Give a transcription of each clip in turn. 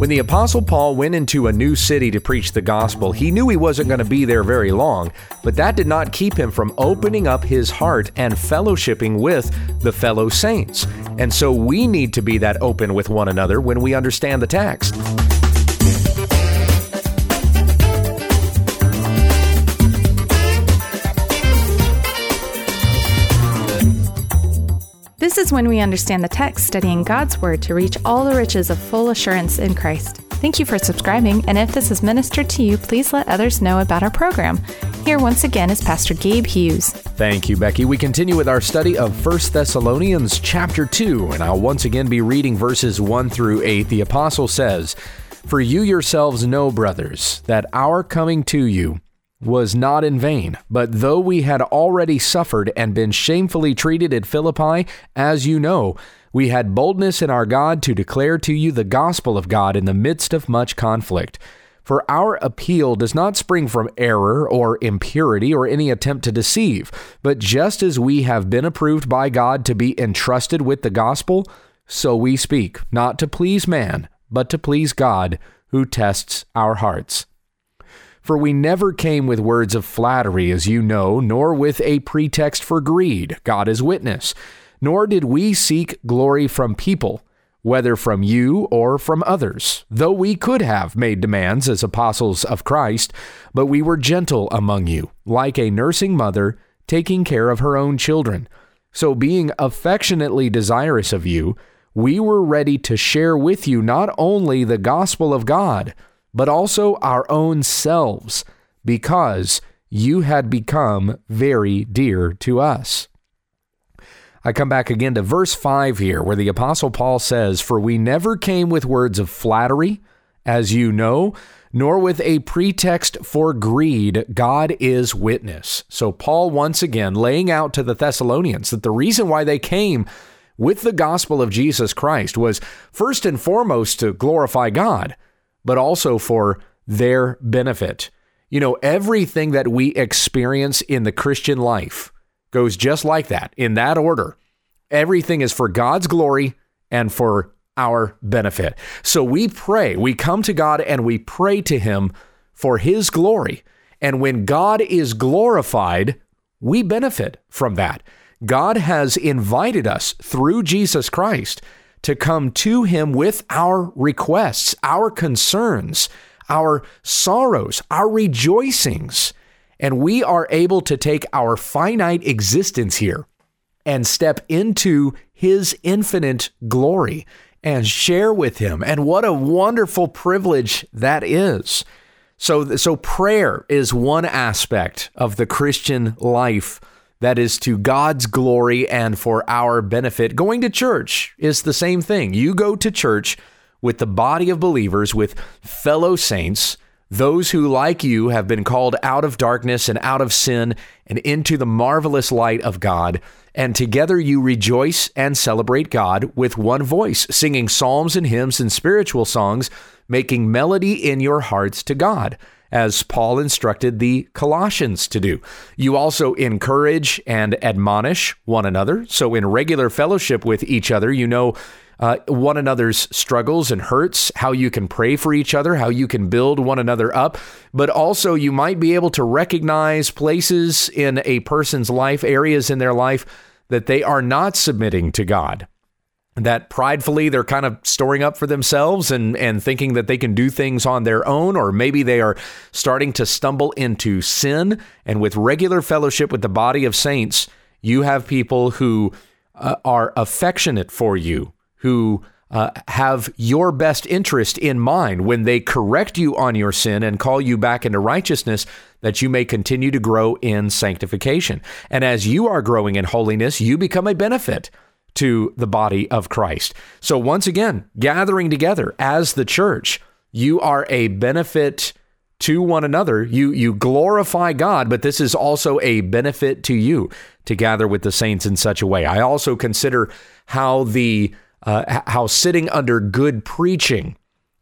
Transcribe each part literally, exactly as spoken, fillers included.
When the Apostle Paul went into a new city to preach the gospel, he knew he wasn't going to be there very long, but that did not keep him from opening up his heart and fellowshipping with the fellow saints. And so we need to be that open with one another when we understand the text. This is When We Understand the Text, studying God's Word to reach all the riches of full assurance in Christ. Thank you for subscribing, and if this has ministered to you, please let others know about our program. Here once again is Pastor Gabe Hughes. Thank you, Becky. We continue with our study of First Thessalonians chapter two, and I'll once again be reading verses one through eight. The apostle says, "For you yourselves know, brothers, that our coming to you was not in vain, but though we had already suffered and been shamefully treated at Philippi, as you know, we had boldness in our God to declare to you the gospel of God in the midst of much conflict. For our appeal does not spring from error or impurity or any attempt to deceive, but just as we have been approved by God to be entrusted with the gospel, so we speak, not to please man, but to please God, who tests our hearts. For we never came with words of flattery, as you know, nor with a pretext for greed, God is witness, nor did we seek glory from people, whether from you or from others, though we could have made demands as apostles of Christ, but we were gentle among you, like a nursing mother taking care of her own children. So being affectionately desirous of you, we were ready to share with you not only the gospel of God, but also our own selves, because you had become very dear to us." I come back again to verse five here, where the Apostle Paul says, "For we never came with words of flattery, as you know, nor with a pretext for greed, God is witness." So Paul once again laying out to the Thessalonians that the reason why they came with the gospel of Jesus Christ was first and foremost to glorify God, but also for their benefit. You know, everything that we experience in the Christian life goes just like that, in that order. Everything is for God's glory and for our benefit. So we pray, we come to God and we pray to Him for His glory. And when God is glorified, we benefit from that. God has invited us through Jesus Christ to come to Him with our requests, our concerns, our sorrows, our rejoicings. And we are able to take our finite existence here and step into His infinite glory and share with Him. And what a wonderful privilege that is. So, so prayer is one aspect of the Christian life that is to God's glory and for our benefit. Going to church is the same thing. You go to church with the body of believers, with fellow saints, those who, like you, have been called out of darkness and out of sin and into the marvelous light of God. And together you rejoice and celebrate God with one voice, singing psalms and hymns and spiritual songs, making melody in your hearts to God, as Paul instructed the Colossians to do. You also encourage and admonish one another. So in regular fellowship with each other, you know uh, one another's struggles and hurts, how you can pray for each other, how you can build one another up. But also you might be able to recognize places in a person's life, areas in their life that they are not submitting to God, that pridefully they're kind of storing up for themselves and, and thinking that they can do things on their own, or maybe they are starting to stumble into sin. And with regular fellowship with the body of saints, you have people who uh, are affectionate for you, who uh, have your best interest in mind when they correct you on your sin and call you back into righteousness, that you may continue to grow in sanctification. And as you are growing in holiness, you become a benefit to the body of Christ. So once again, gathering together as the church, you are a benefit to one another. You you glorify God, but this is also a benefit to you to gather with the saints in such a way. I also consider how the uh, how sitting under good preaching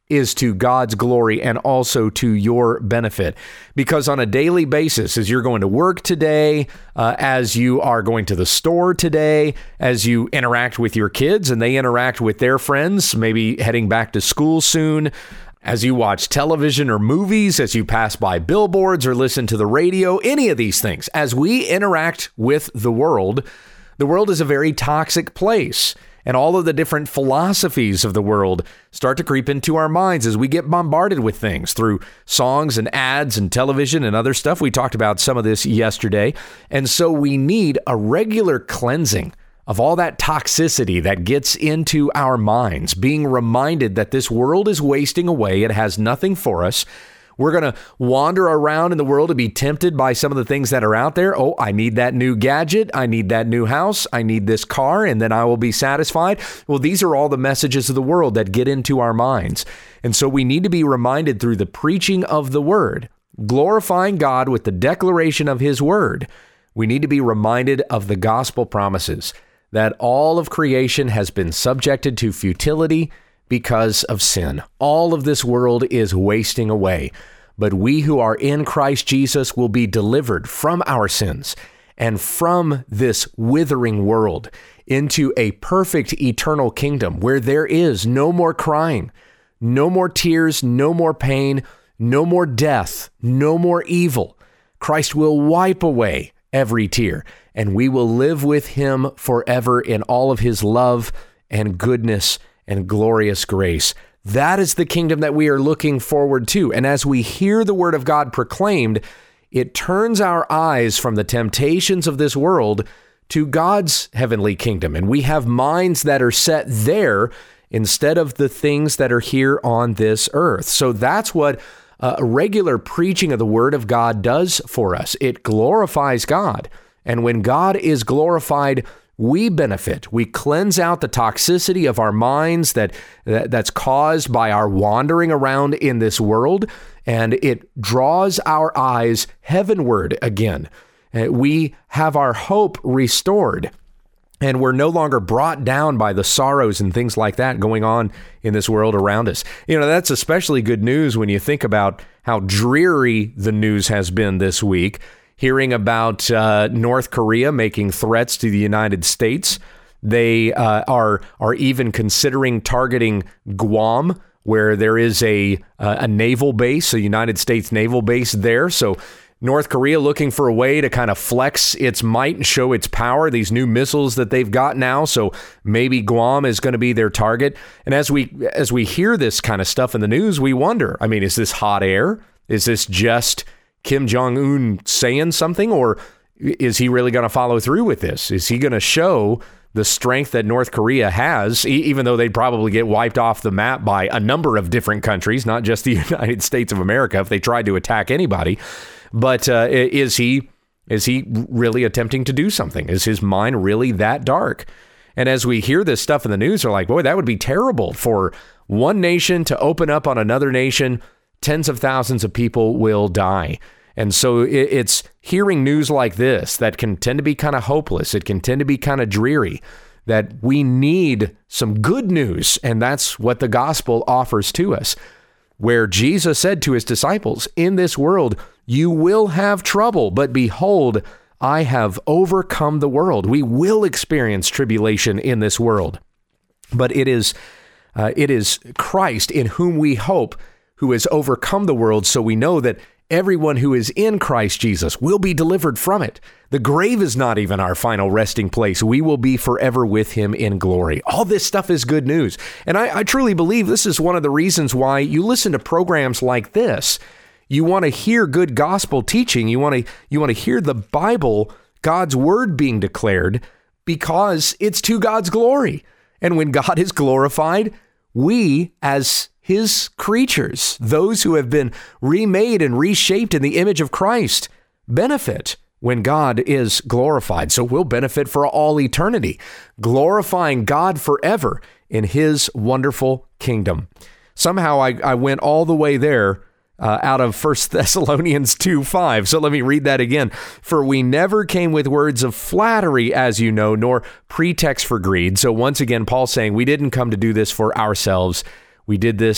is to God's glory and also to your benefit. Because on a daily basis, as you're going to work today, uh, as you are going to the store today, as you interact with your kids and they interact with their friends, maybe heading back to school soon, as you watch television or movies, as you pass by billboards or listen to the radio, any of these things, as we interact with the world, the world is a very toxic place. And all of the different philosophies of the world start to creep into our minds as we get bombarded with things through songs and ads and television and other stuff. We talked about some of this yesterday. And so we need a regular cleansing of all that toxicity that gets into our minds, being reminded that this world is wasting away. It has nothing for us. We're going to wander around in the world to be tempted by some of the things that are out there. Oh, I need that new gadget. I need that new house. I need this car, and then I will be satisfied. Well, these are all the messages of the world that get into our minds. And so we need to be reminded through the preaching of the word, glorifying God with the declaration of his word. We need to be reminded of the gospel promises that all of creation has been subjected to futility because of sin. All of this world is wasting away, but we who are in Christ Jesus will be delivered from our sins and from this withering world into a perfect eternal kingdom where there is no more crying, no more tears, no more pain, no more death, no more evil. Christ will wipe away every tear, and we will live with him forever in all of his love and goodness and glorious grace. That is the kingdom that we are looking forward to. And as we hear the word of God proclaimed, it turns our eyes from the temptations of this world to God's heavenly kingdom. And we have minds that are set there instead of the things that are here on this earth. So that's what uh, a regular preaching of the word of God does for us. It glorifies God. And when God is glorified, we benefit. We cleanse out the toxicity of our minds that, that that's caused by our wandering around in this world, and it draws our eyes heavenward again. Uh, we have our hope restored, and we're no longer brought down by the sorrows and things like that going on in this world around us. You know, that's especially good news when you think about how dreary the news has been this week. Hearing about uh, North Korea making threats to the United States. They uh, are are even considering targeting Guam, where there is a uh, a naval base, a United States naval base there. So North Korea looking for a way to kind of flex its might and show its power, these new missiles that they've got now. So maybe Guam is going to be their target. And as we as we hear this kind of stuff in the news, we wonder, I mean, is this hot air? Is this just Kim Jong-un saying something, or is he really going to follow through with this? Is he going to show the strength that North Korea has, e- even though they'd probably get wiped off the map by a number of different countries, not just the United States of America, if they tried to attack anybody? But uh, is he is he really attempting to do something? Is his mind really that dark? And as we hear this stuff in the news, we're like, boy, that would be terrible for one nation to open up on another nation. Tens of thousands of people will die. And so it's hearing news like this that can tend to be kind of hopeless. It can tend to be kind of dreary, that we need some good news. And that's what the gospel offers to us, where Jesus said to his disciples, in this world, you will have trouble, but behold, I have overcome the world. We will experience tribulation in this world, but it is, uh, it is Christ in whom we hope, who has overcome the world, so we know that everyone who is in Christ Jesus will be delivered from it. The grave is not even our final resting place. We will be forever with him in glory. All this stuff is good news. And I, I truly believe this is one of the reasons why you listen to programs like this. You want to hear good gospel teaching. You want to, you want to hear the Bible, God's word being declared, because it's to God's glory. And when God is glorified, we as his creatures, those who have been remade and reshaped in the image of Christ, benefit when God is glorified. So we'll benefit for all eternity, glorifying God forever in his wonderful kingdom. Somehow I, I went all the way there uh, out of First Thessalonians two five. So let me read that again. For we never came with words of flattery, as you know, nor pretext for greed. So once again, Paul's saying we didn't come to do this for ourselves. We did this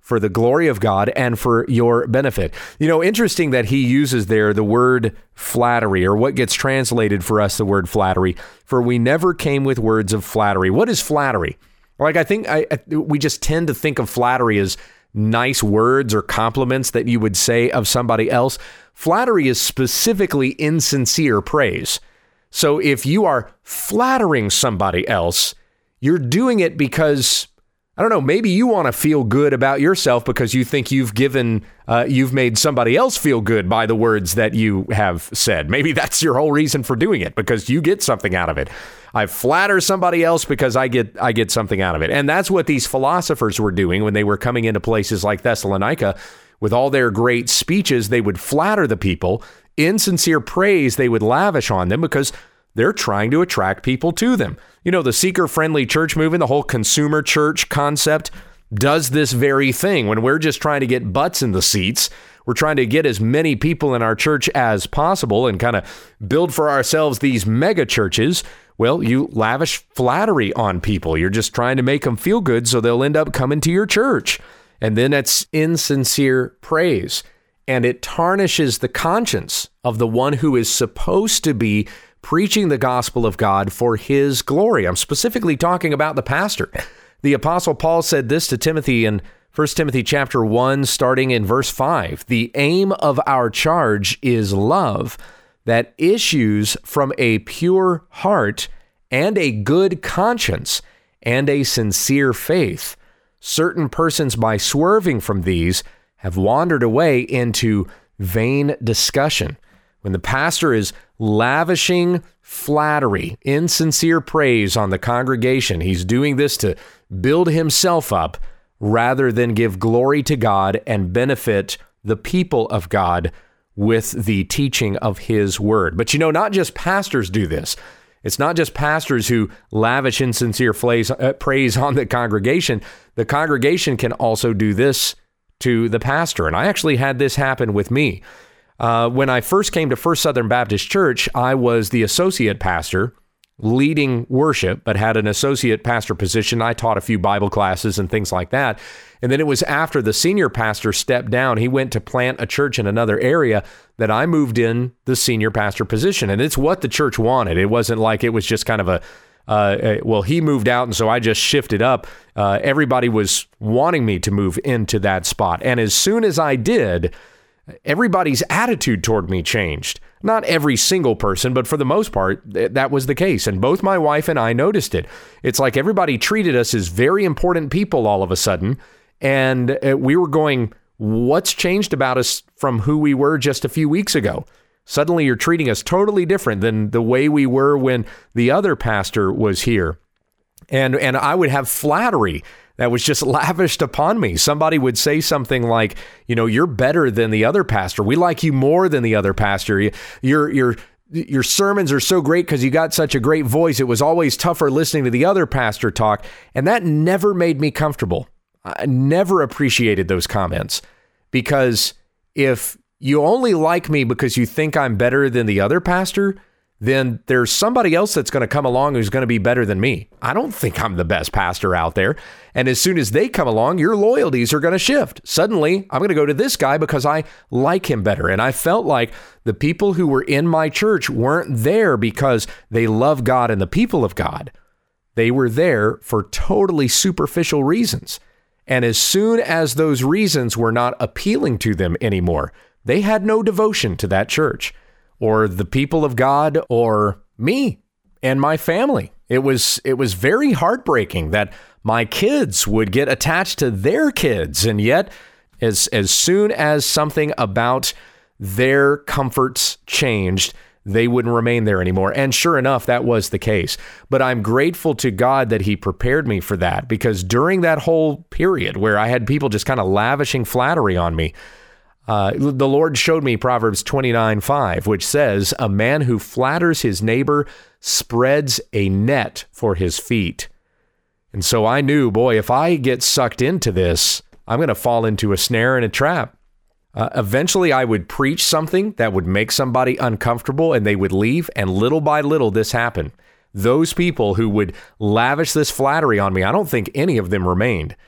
for the glory of God and for your benefit. You know, interesting that he uses there the word flattery, or what gets translated for us the word flattery, for we never came with words of flattery. What is flattery? Like, I think I, we just tend to think of flattery as nice words or compliments that you would say of somebody else. Flattery is specifically insincere praise. So if you are flattering somebody else, you're doing it because, I don't know, maybe you want to feel good about yourself because you think you've given, uh, you've made somebody else feel good by the words that you have said. Maybe that's your whole reason for doing it, because you get something out of it. I flatter somebody else because I get I get something out of it. And that's what these philosophers were doing when they were coming into places like Thessalonica. With all their great speeches, they would flatter the people. Insincere praise they would lavish on them because they're trying to attract people to them. You know, the seeker-friendly church movement, the whole consumer church concept, does this very thing. When we're just trying to get butts in the seats, we're trying to get as many people in our church as possible and kind of build for ourselves these mega churches. Well, you lavish flattery on people. You're just trying to make them feel good so they'll end up coming to your church. And then it's insincere praise. And it tarnishes the conscience of the one who is supposed to be preaching the gospel of God for his glory. I'm specifically talking about the pastor. The Apostle Paul said this to Timothy in First Timothy chapter one, starting in verse five. The aim of our charge is love that issues from a pure heart and a good conscience and a sincere faith. Certain persons, by swerving from these, have wandered away into vain discussion. When the pastor is lavishing flattery, insincere praise on the congregation, he's doing this to build himself up rather than give glory to God and benefit the people of God with the teaching of his word. But you know, not just pastors do this. It's not just pastors who lavish insincere praise on the congregation. The congregation can also do this to the pastor. And I actually had this happen with me. Uh, when I first came to First Southern Baptist Church, I was the associate pastor leading worship, but had an associate pastor position. I taught a few Bible classes and things like that. And then it was after the senior pastor stepped down, he went to plant a church in another area, that I moved in the senior pastor position. And it's what the church wanted. It wasn't like it was just kind of a, uh, a well, he moved out, and so I just shifted up. Uh, everybody was wanting me to move into that spot. And as soon as I did, everybody's attitude toward me changed. Not every single person, but for the most part, th- that was the case. And both my wife and I noticed it. It's like everybody treated us as very important people all of a sudden. And uh, we were going, what's changed about us from who we were just a few weeks ago? Suddenly you're treating us totally different than the way we were when the other pastor was here. And, and I would have flattery that was just lavished upon me. Somebody would say something like, you know, you're better than the other pastor. We like you more than the other pastor. Your your your sermons are so great because you got such a great voice. It was always tougher listening to the other pastor talk. And that never made me comfortable. I never appreciated those comments, because if you only like me because you think I'm better than the other pastor, then there's somebody else that's going to come along who's going to be better than me. I don't think I'm the best pastor out there. And as soon as they come along, your loyalties are going to shift. Suddenly, I'm going to go to this guy because I like him better. And I felt like the people who were in my church weren't there because they love God and the people of God. They were there for totally superficial reasons. And as soon as those reasons were not appealing to them anymore, they had no devotion to that church, or the people of God, or me and my family. It was it was very heartbreaking that my kids would get attached to their kids, and yet as as soon as something about their comforts changed, they wouldn't remain there anymore. And sure enough, that was the case. But I'm grateful to God that he prepared me for that, because during that whole period where I had people just kind of lavishing flattery on me, Uh, the Lord showed me Proverbs twenty-nine five, which says, a man who flatters his neighbor spreads a net for his feet. And so I knew, boy, if I get sucked into this, I'm going to fall into a snare and a trap. Uh, eventually, I would preach something that would make somebody uncomfortable and they would leave. And little by little, this happened. Those people who would lavish this flattery on me, I don't think any of them remained.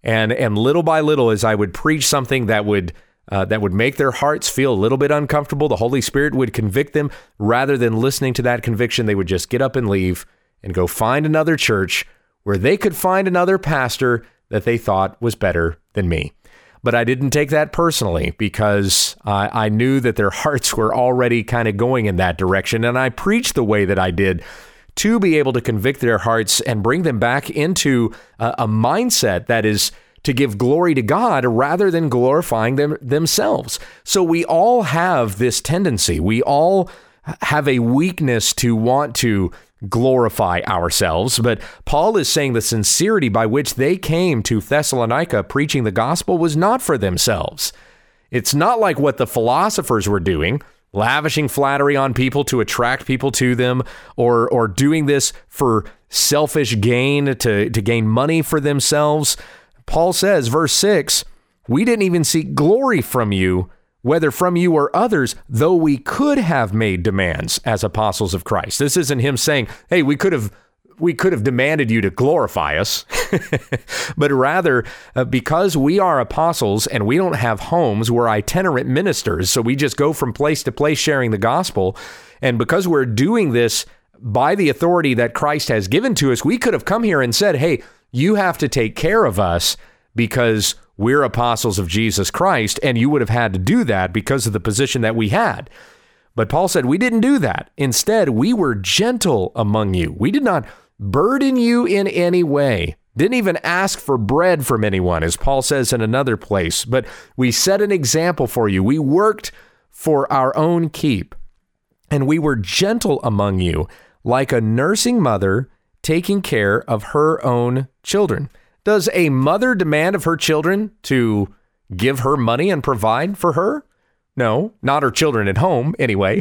And and little by little, as I would preach something that would uh, that would make their hearts feel a little bit uncomfortable, the Holy Spirit would convict them. Rather than listening to that conviction, they would just get up and leave and go find another church where they could find another pastor that they thought was better than me. But I didn't take that personally because uh, I knew that their hearts were already kind of going in that direction. And I preached the way that I did to be able to convict their hearts and bring them back into a, a mindset that is to give glory to God rather than glorifying them themselves. So we all have this tendency. We all have a weakness to want to glorify ourselves, but Paul is saying the sincerity by which they came to Thessalonica preaching the gospel was not for themselves. It's not like what the philosophers were doing, lavishing flattery on people to attract people to them, or or doing this for selfish gain, to, to gain money for themselves. Paul says, verse six, we didn't even seek glory from you, whether from you or others, though we could have made demands as apostles of Christ. This isn't him saying, hey, we could have we could have demanded you to glorify us, but rather uh, because we are apostles and we don't have homes, we're itinerant ministers. So we just go from place to place sharing the gospel. And because we're doing this by the authority that Christ has given to us, we could have come here and said, hey, you have to take care of us because we're apostles of Jesus Christ, and you would have had to do that because of the position that we had. But Paul said, we didn't do that. Instead, we were gentle among you. We did not burden you in any way. Didn't even ask for bread from anyone, as Paul says in another place. But we set an example for you. We worked for our own keep, and we were gentle among you, like a nursing mother taking care of her own children. Does a mother demand of her children to give her money and provide for her? No, not her children at home, anyway.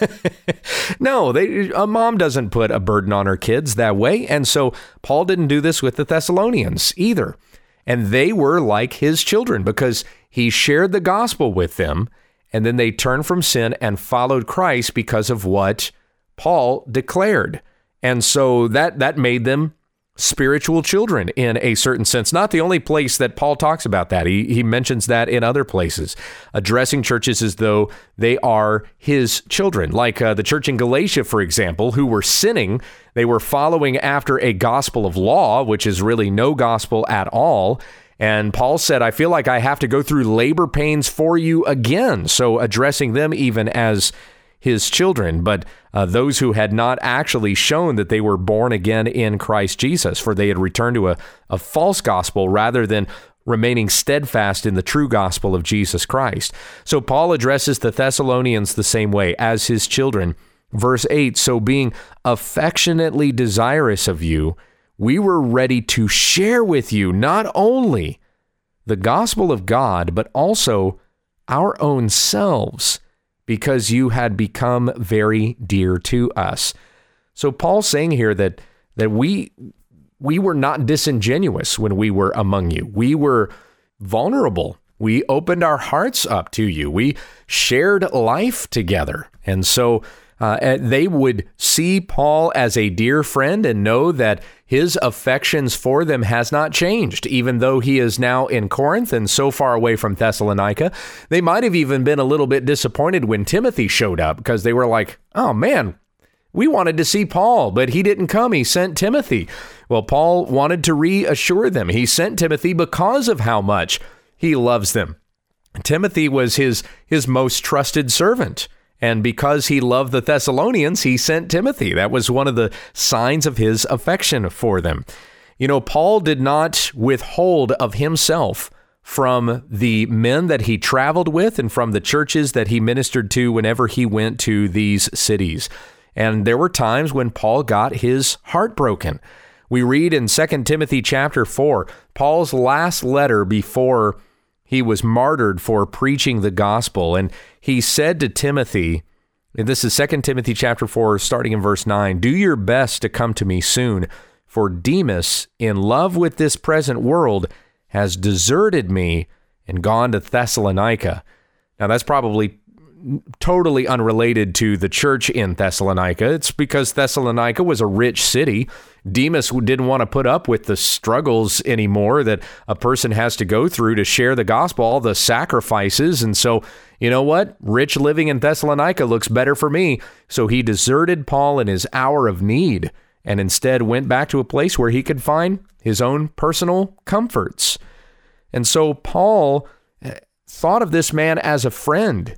No, they, a mom doesn't put a burden on her kids that way. And so Paul didn't do this with the Thessalonians either. And they were like his children because he shared the gospel with them. And then they turned from sin and followed Christ because of what Paul declared. And so that that made them spiritual children in a certain sense. Not the only place that Paul talks about that. He he mentions that in other places, addressing churches as though they are his children. Like uh, the church in Galatia, for example, who were sinning. They were following after a gospel of law, which is really no gospel at all. And Paul said, I feel like I have to go through labor pains for you again. So addressing them even as his children, but uh, those who had not actually shown that they were born again in Christ Jesus, for they had returned to a, a false gospel rather than remaining steadfast in the true gospel of Jesus Christ. So Paul addresses the Thessalonians the same way as his children. Verse eight, so being affectionately desirous of you, we were ready to share with you not only the gospel of God, but also our own selves, because you had become very dear to us. So Paul's saying here that that we we were not disingenuous when we were among you. We were vulnerable. We opened our hearts up to you. We shared life together. And so uh, they would see Paul as a dear friend and know that his affections for them has not changed, even though he is now in Corinth and so far away from Thessalonica. They might have even been a little bit disappointed when Timothy showed up because they were like, oh man, we wanted to see Paul, but he didn't come. He sent Timothy. Well, Paul wanted to reassure them. He sent Timothy because of how much he loves them. Timothy was his, his most trusted servant. And because he loved the Thessalonians, he sent Timothy. That was one of the signs of his affection for them. You know, Paul did not withhold of himself from the men that he traveled with and from the churches that he ministered to whenever he went to these cities. And there were times when Paul got his heart broken. We read in Second Timothy chapter four, Paul's last letter before he was martyred for preaching the gospel. And he said to Timothy, and this is Second Timothy chapter four, starting in verse nine, do your best to come to me soon, for Demas, in love with this present world, has deserted me and gone to Thessalonica. Now, that's probably totally unrelated to the church in Thessalonica. It's because Thessalonica was a rich city. Demas didn't want to put up with the struggles anymore that a person has to go through to share the gospel, all the sacrifices. And so, you know what? Rich living in Thessalonica looks better for me. So he deserted Paul in his hour of need and instead went back to a place where he could find his own personal comforts. And so Paul thought of this man as a friend.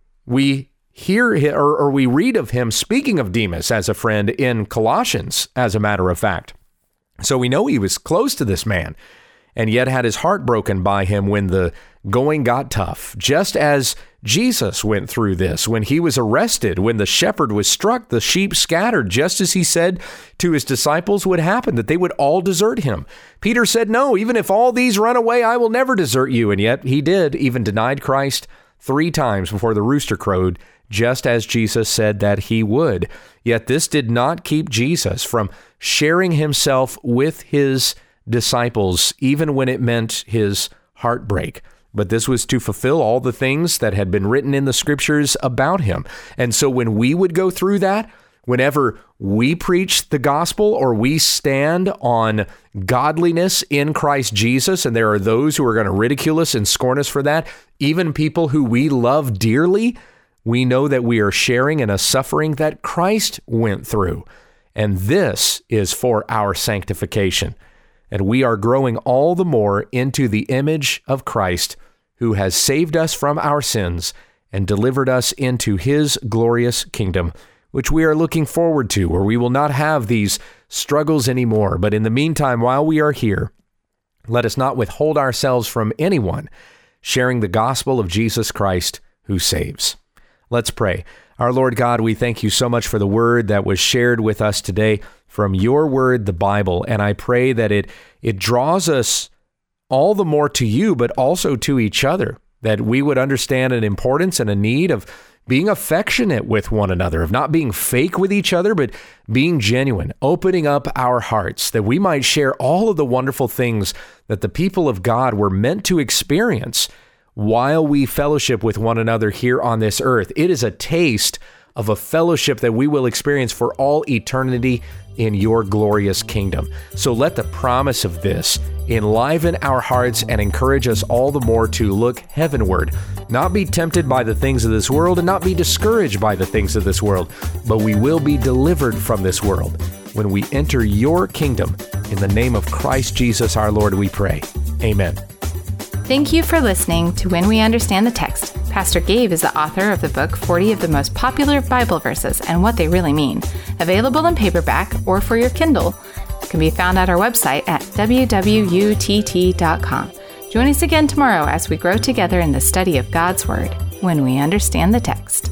We hear or, or we read of him speaking of Demas as a friend in Colossians, as a matter of fact. So we know he was close to this man and yet had his heart broken by him when the going got tough, just as Jesus went through this when he was arrested, when the shepherd was struck, the sheep scattered, just as he said to his disciples would happen, that they would all desert him. Peter said, no, even if all these run away, I will never desert you. And yet he did, even denied Christ three times before the rooster crowed, just as Jesus said that he would. Yet this did not keep Jesus from sharing himself with his disciples, even when it meant his heartbreak. But this was to fulfill all the things that had been written in the scriptures about him. And so when we would go through that, whenever we preach the gospel or we stand on godliness in Christ Jesus, and there are those who are going to ridicule us and scorn us for that, even people who we love dearly, we know that we are sharing in a suffering that Christ went through. And this is for our sanctification. And we are growing all the more into the image of Christ, who has saved us from our sins and delivered us into his glorious kingdom, which we are looking forward to, where we will not have these struggles anymore. But in the meantime, while we are here, let us not withhold ourselves from anyone sharing the gospel of Jesus Christ who saves. Let's pray. Our Lord God, we thank you so much for the word that was shared with us today from your word, the Bible. And I pray that it it draws us all the more to you, but also to each other, that we would understand an importance and a need of being affectionate with one another, of not being fake with each other, but being genuine, opening up our hearts, that we might share all of the wonderful things that the people of God were meant to experience while we fellowship with one another here on this earth. It is a taste of a fellowship that we will experience for all eternity in your glorious kingdom. So let the promise of this enliven our hearts and encourage us all the more to look heavenward, not be tempted by the things of this world and not be discouraged by the things of this world, but we will be delivered from this world when we enter your kingdom. In the name of Christ Jesus our Lord, we pray. Amen. Thank you for listening to When We Understand the Text. Pastor Gabe is the author of the book forty of the Most Popular Bible Verses and What They Really Mean, available in paperback or for your Kindle. It can be found at our website at w w u t t dot com. Join us again tomorrow as we grow together in the study of God's Word, When We Understand the Text.